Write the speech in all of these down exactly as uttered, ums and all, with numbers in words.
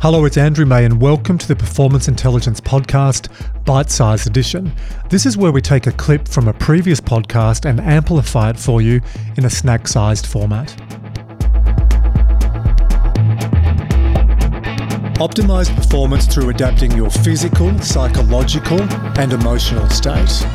Hello, it's Andrew May and welcome to the Performance Intelligence Podcast, Bite-Sized Edition. This is where we take a clip from a previous podcast and amplify it for you in a snack-sized format. Optimize performance through adapting your physical, psychological, and emotional state.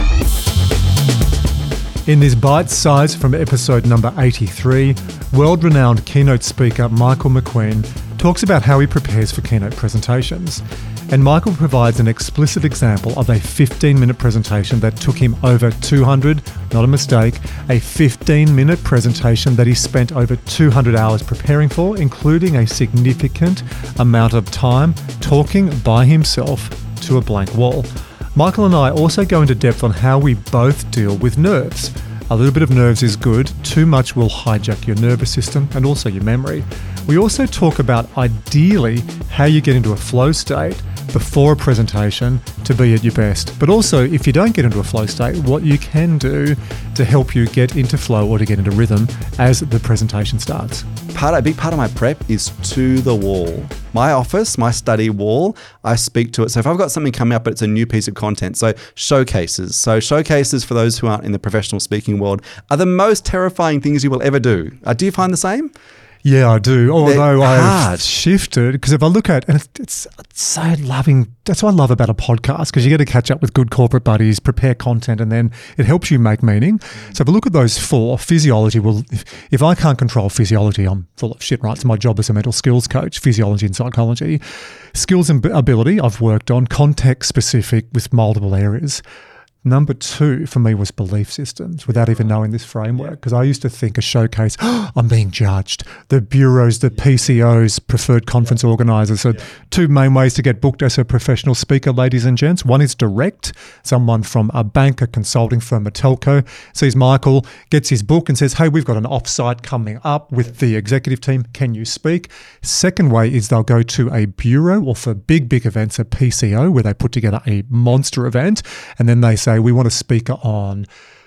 In this bite size from episode number eighty-three, world-renowned keynote speaker Michael McQueen talks about how he prepares for keynote presentations. And Michael provides an explicit example of a fifteen-minute presentation that took him over two hundred, not a mistake, a fifteen-minute presentation that he spent over two hundred hours preparing for, including a significant amount of time talking by himself to a blank wall. Michael and I also go into depth on how we both deal with nerves. A little bit of nerves is good, too much will hijack your nervous system and also your memory. We also talk about ideally how you get into a flow state before a presentation to be at your best. But also, if you don't get into a flow state, what you can do to help you get into flow or to get into rhythm as the presentation starts. Part, a big part of my prep is to the wall. My office, my study wall, I speak to it. So if I've got something coming up, but it's a new piece of content. So showcases. So showcases, for those who aren't in the professional speaking world, are the most terrifying things you will ever do. Uh, do you find the same? Yeah, I do. Although I've shifted, because if I look at, and it's, it's so loving, that's what I love about a podcast, because you get to catch up with good corporate buddies, prepare content, and then it helps you make meaning. Mm. So if I look at those four, physiology, well, if, if I can't control physiology, I'm full of shit, right? It's my job as a mental skills coach, physiology and psychology. Skills and ability, I've worked on, context specific with multiple areas. Number two for me was belief systems, without even knowing this framework, because I used to think a showcase, oh, I'm being judged. The bureaus, the P C Os, preferred conference organisers. So two main ways to get booked as a professional speaker, ladies and gents. One is direct. Someone from a bank, a consulting firm, a telco, sees Michael, gets his book and says, hey, we've got an offsite coming up with the executive team. Can you speak? Second way is they'll go to a bureau, or for big, big events, a P C O, where they put together a monster event, and then they say, we want a speaker on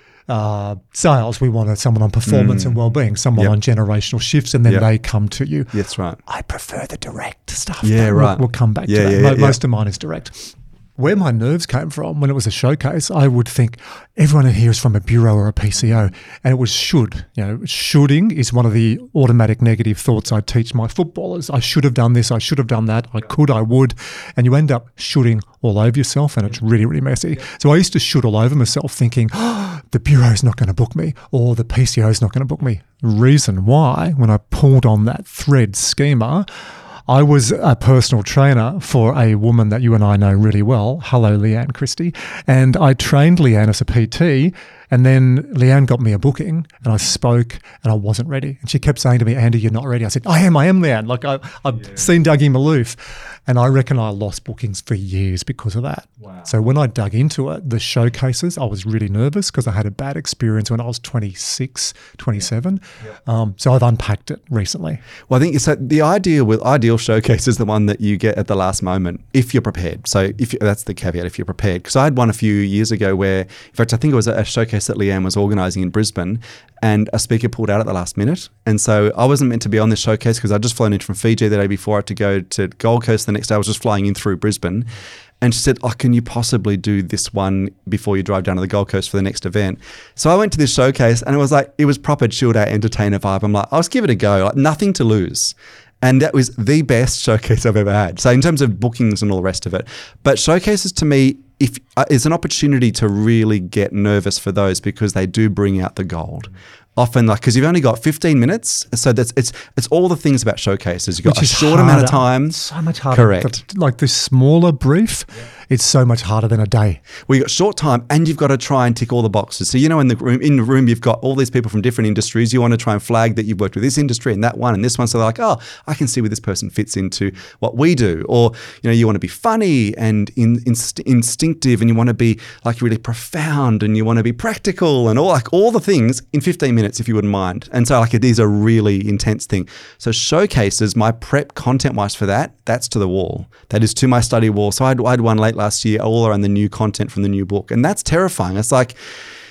uh, sales, we want a, someone on performance mm. and well-being, someone yep. on generational shifts, and then yep. they come to you. That's right. I prefer the direct stuff. Yeah, right. We'll, we'll come back yeah, to that. Yeah, Mo- yeah. Most of mine is direct. Where my nerves came from when it was a showcase, I would think everyone in here is from a bureau or a P C O, and it was should. You know, shoulding is one of the automatic negative thoughts I teach my footballers. I should have done this, I should have done that, I could, I would, and you end up shoulding all over yourself, and it's really, really messy. So I used to should all over myself thinking, oh, the bureau's not going to book me, or the P C O's not going to book me. Reason why, when I pulled on that thread schema, I was a personal trainer for a woman that you and I know really well. Hello, Leanne Christie. And I trained Leanne as a P T, and then Leanne got me a booking, and I spoke and I wasn't ready. And she kept saying to me, Andy, you're not ready. I said, I am, I am Leanne. Like I, I've yeah. seen Dougie Malouf. And I reckon I lost bookings for years because of that. Wow. So when I dug into it, the showcases, I was really nervous because I had a bad experience when I was twenty-six, twenty-seven. Yeah. Yeah. Um, so I've unpacked it recently. Well, I think so the idea with ideal showcase is the one that you get at the last moment if you're prepared. So if you, that's the caveat, if you're prepared. Because I had one a few years ago where, in fact, I think it was a showcase that Leanne was organising in Brisbane, and a speaker pulled out at the last minute. And so I wasn't meant to be on this showcase because I'd just flown in from Fiji the day before. I had to go to Gold Coast the next day. I was just flying in through Brisbane. And she said, oh, can you possibly do this one before you drive down to the Gold Coast for the next event? So I went to this showcase, and it was like, it was proper chilled out entertainer vibe. I'm like, I'll just give it a go, like nothing to lose. And that was the best showcase I've ever had. So in terms of bookings and all the rest of it. But showcases to me, if uh, is an opportunity to really get nervous for those, because they do bring out the gold. Often, like, because you've only got fifteen minutes, so that's it's it's all the things about showcases. You've got Which a short harder, amount of time, so much harder. Correct. The, like this smaller brief, yeah. It's so much harder than a day. Well, you've got short time, and you've got to try and tick all the boxes. So you know, in the room, in the room, you've got all these people from different industries. You want to try and flag that you've worked with this industry and that one and this one. So they're like, oh, I can see where this person fits into what we do. Or you know, you want to be funny and in, inst- instinctive, and you want to be like really profound, and you want to be practical, and all like all the things in fifteen minutes, if you wouldn't mind. And so like it is a really intense thing. So showcases, my prep content-wise for that, that's to the wall. That is to my study wall. So I had, I had one late last year all around the new content from the new book. And that's terrifying. It's like,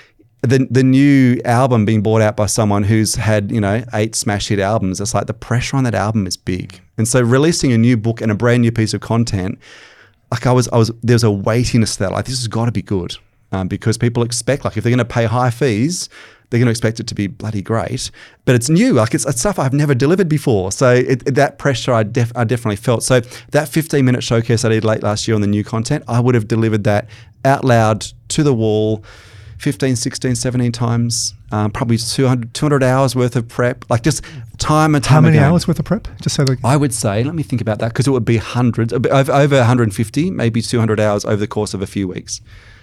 the the new album being bought out by someone who's had, you know, eight smash hit albums, it's like the pressure on that album is big. And so releasing a new book and a brand new piece of content, like I was, I was, there's a weightiness to that. Like, this has got to be good, um, because people expect, like, if they're going to pay high fees, they're going to expect it to be bloody great. But it's new, like it's, it's stuff I've never delivered before. So it, it, that pressure I, def, I definitely felt. So that fifteen minute showcase I did late last year on the new content, I would have delivered that out loud to the wall fifteen, sixteen, seventeen times, um, probably two hundred, two hundred hours worth of prep, like just time and time How many again. hours worth of prep? Just so that I would say, let me think about that, because it would be hundreds, over, over one hundred fifty, maybe two hundred hours over the course of a few weeks.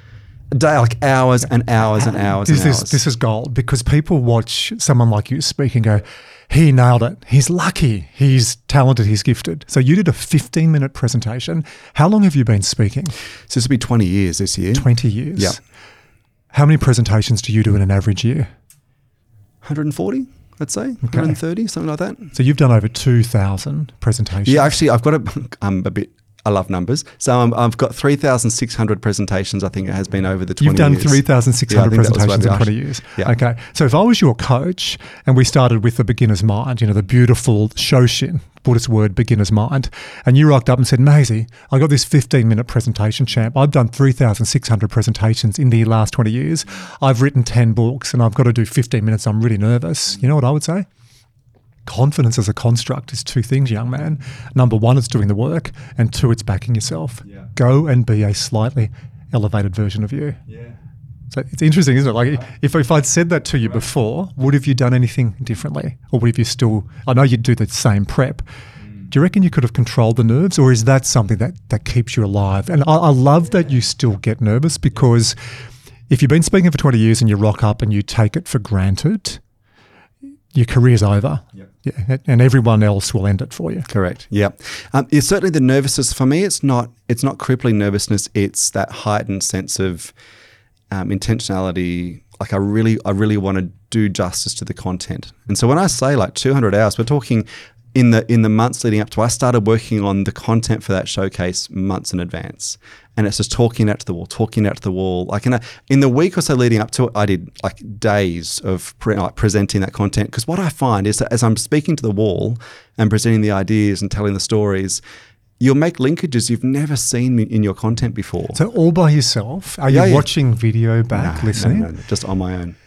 A day, like hours and hours and hours this, and this, hours. this is gold, because people watch someone like you speak and go, he nailed it. He's lucky. He's talented. He's gifted. So you did a fifteen minute presentation. How long have you been speaking? So this will be twenty years this year. twenty years. Yeah. How many presentations do you do in an average year? one hundred forty, I'd say, one hundred thirty, something like that. So you've done over two thousand presentations. Yeah, actually, I've got a, I'm a bit, I love numbers. So um, I've got three thousand six hundred presentations, I think it has been over the twenty You've done years. three thousand six hundred Yeah, I think that was presentations in right. twenty years. Yeah. Okay. So if I was your coach and we started with the beginner's mind, you know, the beautiful Shoshin, Buddhist word, beginner's mind, and you rocked up and said, Maisie, I got this fifteen minute presentation, champ. I've done three thousand six hundred presentations in the last twenty years. I've written ten books and I've got to do fifteen minutes. I'm really nervous. You know what I would say? Confidence as a construct is two things, young man. Number one, it's doing the work, and two, it's backing yourself. Yeah. Go and be a slightly elevated version of you. Yeah. So it's interesting, isn't it? Like if, if I'd said that to you before, would have you done anything differently? Or would have you still, I know you'd do the same prep. Do you reckon you could have controlled the nerves, or is that something that, that keeps you alive? And I, I love that you still get nervous, because if you've been speaking for twenty years and you rock up and you take it for granted, your career's over. Yep. Yeah, and everyone else will end it for you. Correct. Yeah. Um, it's certainly the nervousness for me. It's not. It's not crippling nervousness. It's that heightened sense of um, intentionality. Like I really, I really want to do justice to the content. And so when I say like two hundred hours, we're talking in the in the months leading up to. I started working on the content for that showcase months in advance, and it's just talking out to the wall, talking out to the wall. Like in a, in the week or so leading up to it, I did like days of pre, like presenting that content. Because what I find is that as I'm speaking to the wall and presenting the ideas and telling the stories, you'll make linkages you've never seen in your content before. So all by yourself? Are Yeah, you yeah. watching video back, No, listening? No, no, no, just on my own.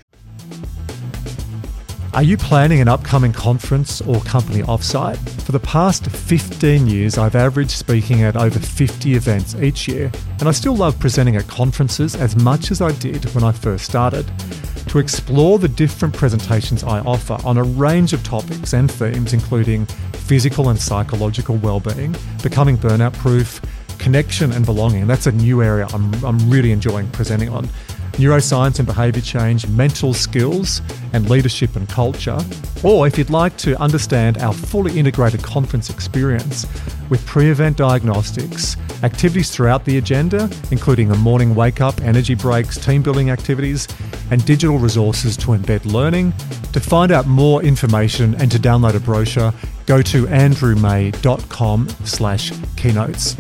Are you planning an upcoming conference or company offsite? For the past fifteen years, I've averaged speaking at over fifty events each year, and I still love presenting at conferences as much as I did when I first started. To explore the different presentations I offer on a range of topics and themes, including physical and psychological well-being, becoming burnout-proof, connection and belonging, that's a new area I'm, I'm really enjoying presenting on, neuroscience and behaviour change, mental skills and leadership and culture. Or if you'd like to understand our fully integrated conference experience with pre-event diagnostics, activities throughout the agenda, including a morning wake-up, energy breaks, team building activities, and digital resources to embed learning. To find out more information and to download a brochure, go to andrewmay.com slash keynotes.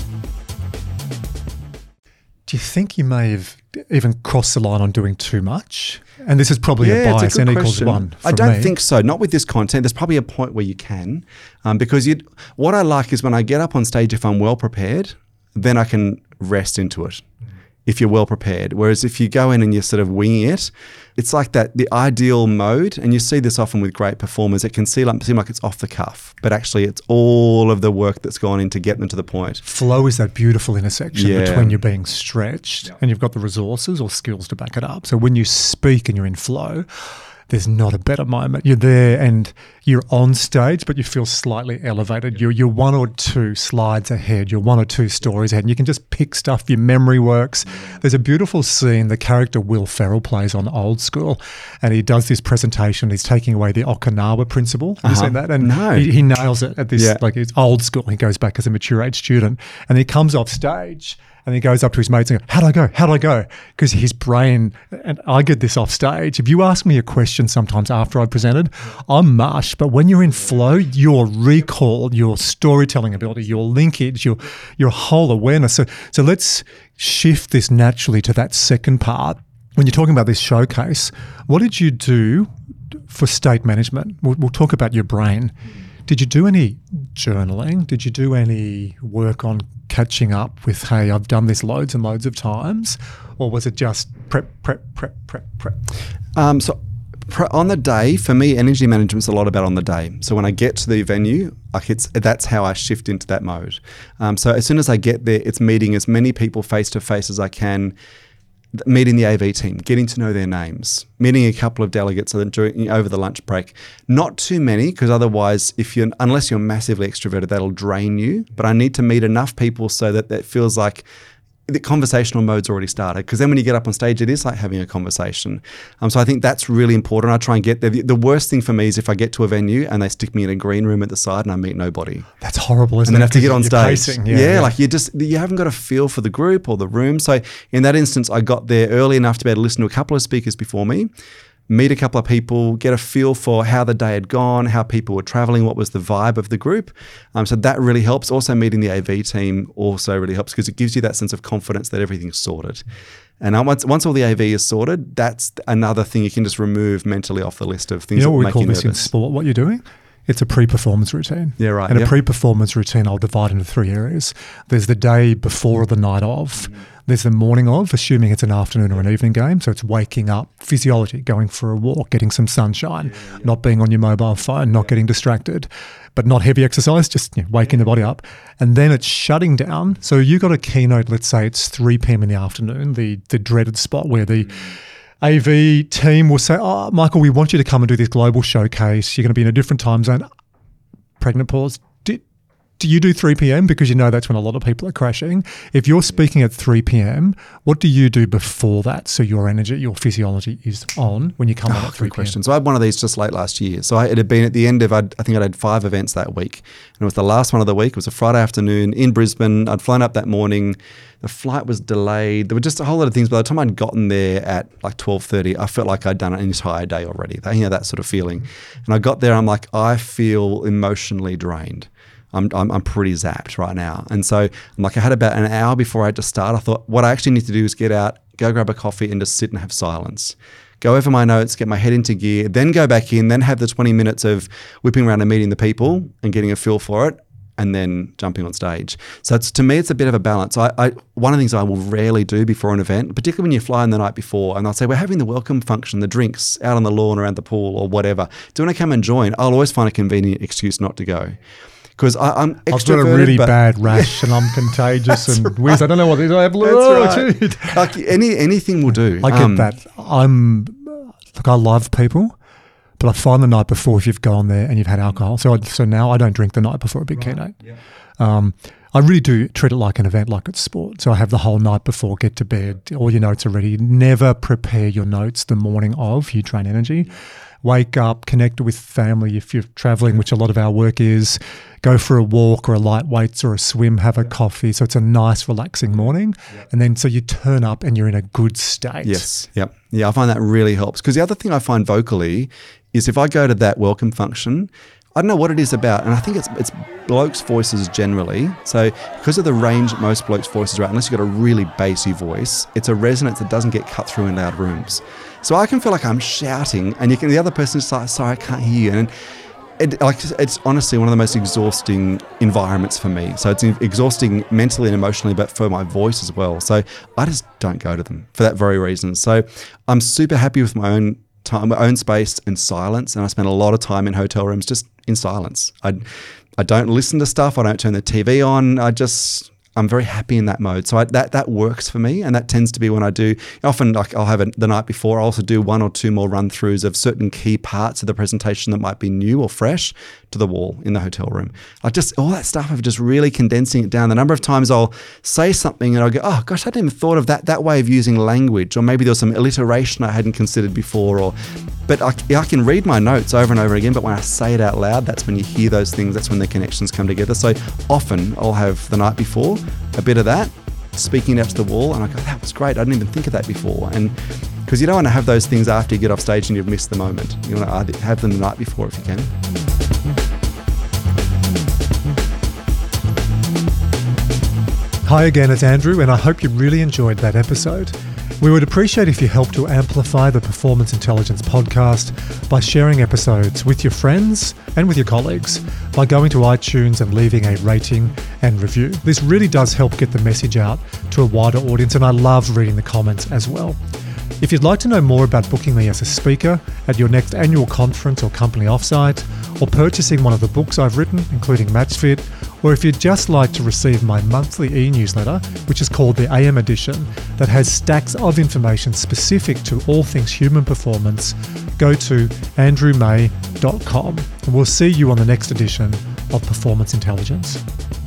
Do you think you may have even crossed the line on doing too much? And this is probably a Yeah, bias, it's a n good equals question. one for I don't me. think so. Not with this content. There's probably a point where you can, um, because you. What I like is when I get up on stage, if I'm well prepared, then I can rest into it. If you're well prepared. Whereas if you go in and you're sort of winging it, it's like that, the ideal mode, and you see this often with great performers, it can seem like, seem like it's off the cuff, but actually it's all of the work that's gone in to get them to the point. Flow is that beautiful intersection Yeah. between you being stretched and you've got the resources or skills to back it up. So when you speak and you're in flow, there's not a better moment. You're there and you're on stage, but you feel slightly elevated. You're, you're one or two slides ahead. You're one or two stories ahead. And you can just pick stuff. Your memory works. There's a beautiful scene the character Will Ferrell plays on Old School, and he does this presentation. He's taking away the Okinawa principle. Have you Uh-huh. seen that? And No. he, he nails it at this, Yeah. like it's Old School. He goes back as a mature age student, and he comes off stage and he goes up to his mates and goes, how'd I go? How'd I go? Because his brain, and I get this off stage. If you ask me a question sometimes after I presented, I'm mush. But when you're in flow, your recall, your storytelling ability, your linkage, your your whole awareness. So, so let's shift this naturally to that second part. when you're talking about this showcase, what did you do for state management? We'll, we'll talk about your brain. Did you do any journaling? Did you do any work on catching up with, hey, I've done this loads and loads of times? Or was it just prep, prep, prep, prep, prep? Um, so pre- on the day, for me, energy management's a lot about on the day. So when I get to the venue, like it's that's how I shift into that mode. Um, so as soon as I get there, it's meeting as many people face-to-face as I can, meeting the A V team, getting to know their names, meeting a couple of delegates during, over the lunch break. Not too many, because otherwise, if you're unless you're massively extroverted, that'll drain you. But I need to meet enough people so that that feels like the conversational mode's already started. Because then when you get up on stage, it is like having a conversation. Um, so I think that's really important. I try and get there. The, the worst thing for me is if I get to a venue and they stick me in a green room at the side and I meet nobody. That's horrible, isn't it? And then it? have to get on You're stage. pacing, Yeah, yeah, yeah, like you just, you haven't got a feel for the group or the room. So in that instance, I got there early enough to be able to listen to a couple of speakers before me, meet a couple of people, get a feel for how the day had gone, how people were traveling, what was the vibe of the group. Um, so that really helps. Also meeting the A V team also really helps because it gives you that sense of confidence that everything's sorted. And once once all the A V is sorted, that's another thing you can just remove mentally off the list of things you know that what make we call you this nervous. in sport, what you're doing? It's a pre-performance routine. Yeah, right. And yep. a pre-performance routine I'll divide into three areas. There's the day before or the night of. Mm. There's the morning of, assuming it's an afternoon or an evening game. So it's waking up, physiology, going for a walk, getting some sunshine, yeah, yeah. not being on your mobile phone, not yeah. getting distracted, but not heavy exercise, just you know, waking yeah. the body up. And then it's shutting down. So you got a keynote, let's say it's three p.m. in the afternoon, the the dreaded spot where the mm. A V team will say, oh, Michael, we want you to come and do this global showcase. You're going to be in a different time zone. Pregnant pause. Do, do you do three p.m. because you know that's when a lot of people are crashing? If you're speaking at three p.m., what do you do before that so your energy, your physiology is on when you come oh, out at three p.m.? Question. So I had one of these just late last year. So I, it had been at the end of, I'd, I think I'd had five events that week. And it was the last one of the week. It was a Friday afternoon in Brisbane. I'd flown up that morning. The flight was delayed. There were just a whole lot of things. By the time I'd gotten there at like twelve thirty, I felt like I'd done an entire day already. You know, that sort of feeling. And I got there, I'm like, I feel emotionally drained. I'm, I'm I'm pretty zapped right now. And so I'm like, I had about an hour before I had to start. I thought, what I actually need to do is get out, go grab a coffee and just sit and have silence. Go over my notes, get my head into gear, then go back in, then have the twenty minutes of whipping around and meeting the people and getting a feel for it, and then jumping on stage. So it's, to me, it's a bit of a balance. I, I one of the things I will rarely do before an event, particularly when you fly in the night before, and I'll say, we're having the welcome function, the drinks out on the lawn around the pool or whatever. Do you want to come and join? I'll always find a convenient excuse not to go. Because I'm extroverted. I've got a really bad rash and I'm contagious and right. whiz. I don't know what it is. I have That's right. Like any, anything will do. I get um, that. I'm, look, I love people. But I find the night before, if you've gone there and you've had alcohol, so I, so now I don't drink the night before a big right. keynote. Yeah. Um, I really do treat it like an event, like it's sport. So I have the whole night before, get to bed, all your notes are ready. Never prepare your notes the morning of, you train energy. Wake up, connect with family if you're traveling, which a lot of our work is. Go for a walk or a light weights or a swim, have a coffee. So it's a nice, relaxing morning. Yep. And then so you turn up and you're in a good state. Yes. Yep. Yeah, I find that really helps. Because the other thing I find vocally is if I go to that welcome function, I don't know what it is about, and I think it's it's blokes' voices generally. So because of the range that most blokes' voices are at, unless you've got a really bassy voice, it's a resonance that doesn't get cut through in loud rooms. So I can feel like I'm shouting, and you can the other person's like, sorry, I can't hear you. And it, like, it's honestly one of the most exhausting environments for me. So it's exhausting mentally and emotionally, but for my voice as well. So I just don't go to them for that very reason. So I'm super happy with my own time, my own space and silence. And I spend a lot of time in hotel rooms just in silence. I, I don't listen to stuff. I don't turn the T V on. I just... I'm very happy in that mode. So I, that that works for me, and that tends to be when I do, often like I'll have it the night before, I'll also do one or two more run-throughs of certain key parts of the presentation that might be new or fresh to the wall in the hotel room. I just, all that stuff of just really condensing it down. The number of times I'll say something and I'll go, oh gosh, I hadn't even thought of that that way of using language, or maybe there was some alliteration I hadn't considered before, or but I, I can read my notes over and over again, but when I say it out loud, that's when you hear those things, that's when the connections come together. So often I'll have the night before a bit of that, speaking out to the wall, and I go, that was great, I didn't even think of that before. And because you don't want to have those things after you get off stage and you've missed the moment. You want to have them the night before if you can. Hi again, it's Andrew, and I hope you really enjoyed that episode. We would appreciate if you help to amplify the Performance Intelligence podcast by sharing episodes with your friends and with your colleagues by going to iTunes and leaving a rating and review. This really does help get the message out to a wider audience, and I love reading the comments as well. If you'd like to know more about booking me as a speaker at your next annual conference or company offsite, or purchasing one of the books I've written, including MatchFit, or if you'd just like to receive my monthly e-newsletter, which is called the A M Edition, that has stacks of information specific to all things human performance, go to andrew may dot com. And we'll see you on the next edition of Performance Intelligence.